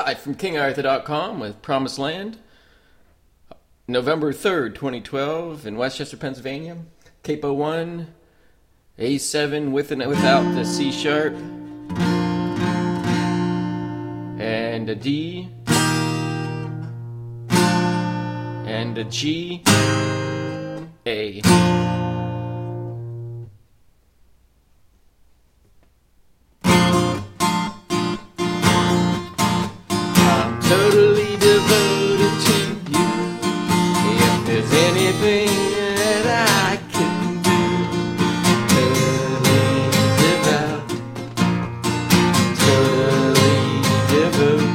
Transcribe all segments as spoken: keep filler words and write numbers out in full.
live from king arthur dot com with Promised Land. November third, twenty twelve, in Westchester, Pennsylvania. Capo one, A seven with and without the C sharp, and a D, and a G, A. Totally devoted to you. If there's anything that I can do, totally devout, totally devout.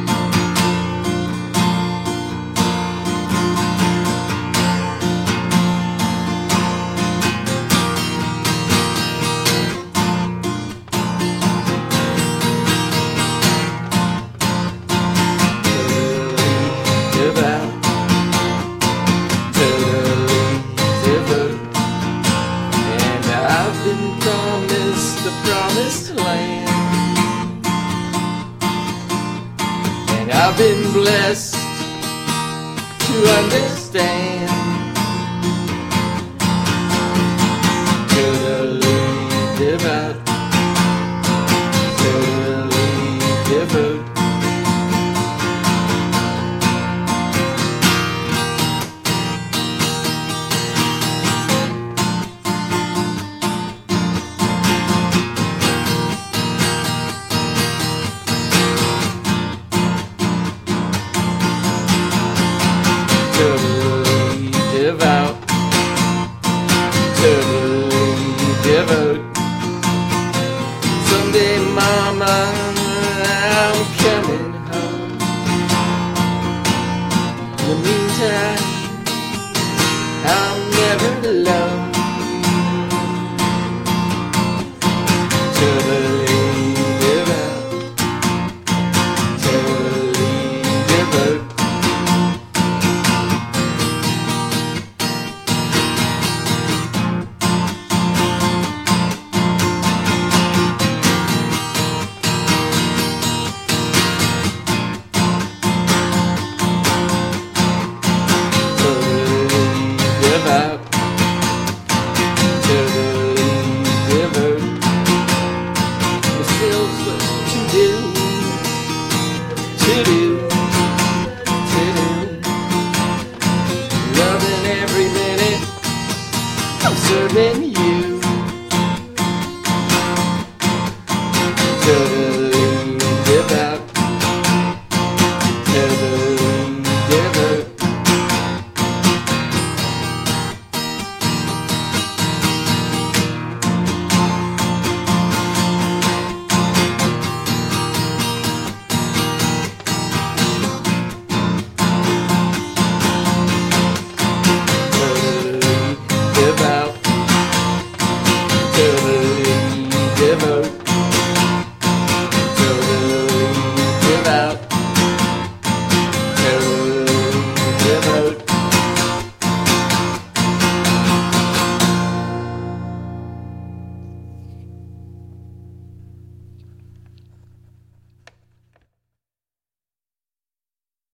Promised the promised land, and I've been blessed to understand. Totally devout, totally devout. Totally